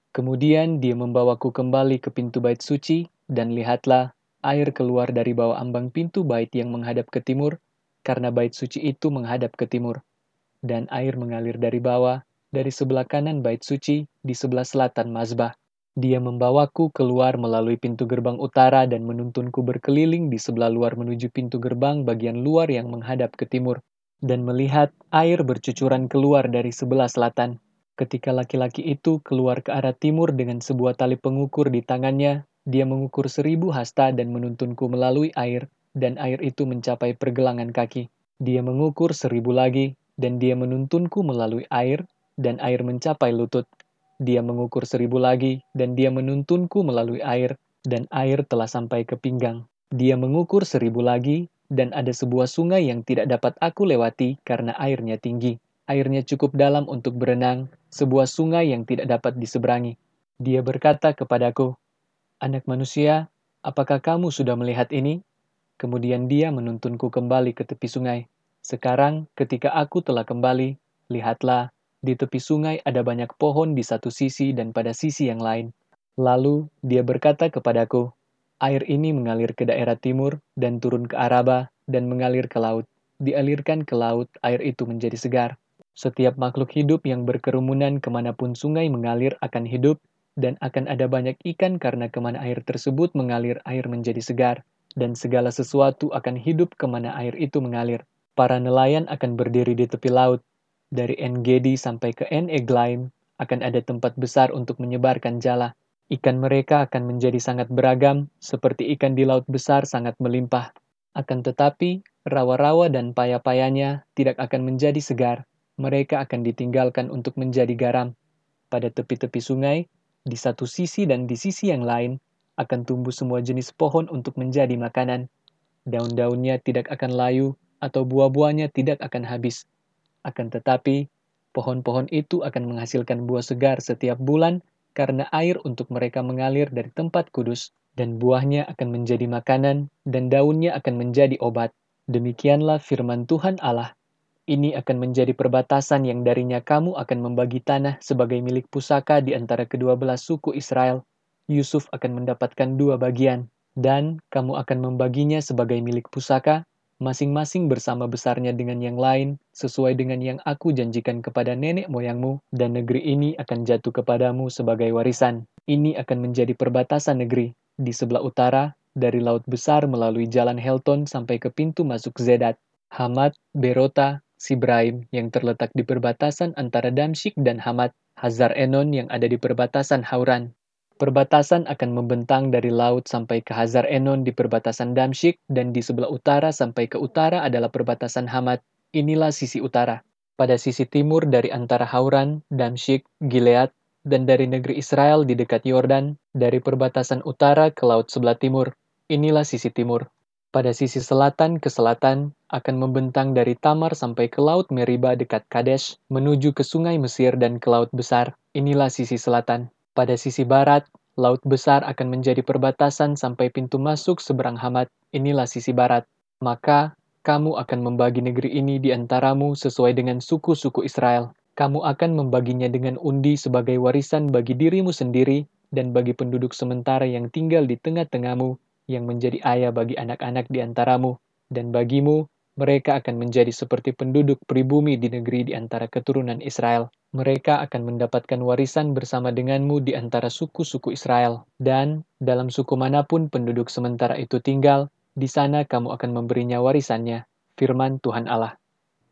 Kemudian dia membawaku kembali ke pintu bait suci, dan lihatlah, air keluar dari bawah ambang pintu bait yang menghadap ke timur, karena bait suci itu menghadap ke timur. Dan air mengalir dari bawah, dari sebelah kanan bait suci, di sebelah selatan mazbah. Dia membawaku keluar melalui pintu gerbang utara dan menuntunku berkeliling di sebelah luar menuju pintu gerbang bagian luar yang menghadap ke timur, dan melihat air bercucuran keluar dari sebelah selatan. Ketika laki-laki itu keluar ke arah timur dengan sebuah tali pengukur di tangannya, dia mengukur 1.000 hasta dan menuntunku melalui air, dan air itu mencapai pergelangan kaki. Dia mengukur 1.000 lagi, dan dia menuntunku melalui air, dan air mencapai lutut. Dia mengukur 1.000 lagi, dan dia menuntunku melalui air, dan air telah sampai ke pinggang. Dia mengukur 1.000 lagi, dan ada sebuah sungai yang tidak dapat aku lewati karena airnya tinggi. Airnya cukup dalam untuk berenang, sebuah sungai yang tidak dapat diseberangi. Dia berkata kepadaku, "Anak manusia, apakah kamu sudah melihat ini?" Kemudian dia menuntunku kembali ke tepi sungai. Sekarang, ketika aku telah kembali, lihatlah, di tepi sungai ada banyak pohon di satu sisi dan pada sisi yang lain. Lalu dia berkata kepadaku, "Air ini mengalir ke daerah timur dan turun ke Araba dan mengalir ke laut. Dialirkan ke laut, air itu menjadi segar. Setiap makhluk hidup yang berkerumunan kemanapun sungai mengalir akan hidup, dan akan ada banyak ikan karena kemana air tersebut mengalir air menjadi segar, dan segala sesuatu akan hidup kemana air itu mengalir. Para nelayan akan berdiri di tepi laut. Dari En-Gedi sampai ke En-Eglaim akan ada tempat besar untuk menyebarkan jala. Ikan mereka akan menjadi sangat beragam, seperti ikan di laut besar sangat melimpah. Akan tetapi, rawa-rawa dan paya-payanya tidak akan menjadi segar. Mereka akan ditinggalkan untuk menjadi garam. Pada tepi-tepi sungai, di satu sisi dan di sisi yang lain, akan tumbuh semua jenis pohon untuk menjadi makanan. Daun-daunnya tidak akan layu, atau buah-buahnya tidak akan habis. Akan tetapi, pohon-pohon itu akan menghasilkan buah segar setiap bulan, karena air untuk mereka mengalir dari tempat kudus, dan buahnya akan menjadi makanan, dan daunnya akan menjadi obat. Demikianlah firman Tuhan Allah. Ini akan menjadi perbatasan yang darinya kamu akan membagi tanah sebagai milik pusaka di antara kedua belah suku Israel. Yusuf akan mendapatkan 2 bagian, dan kamu akan membaginya sebagai milik pusaka, masing-masing bersama besarnya dengan yang lain, sesuai dengan yang aku janjikan kepada nenek moyangmu, dan negeri ini akan jatuh kepadamu sebagai warisan. Ini akan menjadi perbatasan negeri, di sebelah utara, dari Laut Besar melalui jalan Helton sampai ke pintu masuk Zedat. Hamat, Berota, Sibraim yang terletak di perbatasan antara Damsyik dan Hamat, Hazar Enon yang ada di perbatasan Hauran. Perbatasan akan membentang dari laut sampai ke Hazar Enon di perbatasan Damsyik, dan di sebelah utara sampai ke utara adalah perbatasan Hamat. Inilah sisi utara. Pada sisi timur dari antara Hauran, Damsyik, Gilead, dan dari negeri Israel di dekat Yordan, dari perbatasan utara ke laut sebelah timur. Inilah sisi timur. Pada sisi selatan ke selatan, akan membentang dari Tamar sampai ke Laut Meriba dekat Kadesh, menuju ke Sungai Mesir dan ke Laut Besar. Inilah sisi selatan. Pada sisi barat, Laut Besar akan menjadi perbatasan sampai pintu masuk seberang Hamat. Inilah sisi barat. Maka, kamu akan membagi negeri ini di antaramu sesuai dengan suku-suku Israel. Kamu akan membaginya dengan undi sebagai warisan bagi dirimu sendiri dan bagi penduduk sementara yang tinggal di tengah-tengahmu, yang menjadi ayah bagi anak-anak di antaramu, dan bagimu, mereka akan menjadi seperti penduduk pribumi di negeri di antara keturunan Israel. Mereka akan mendapatkan warisan bersama denganmu di antara suku-suku Israel, dan dalam suku manapun penduduk sementara itu tinggal, di sana kamu akan memberinya warisannya. Firman Tuhan Allah.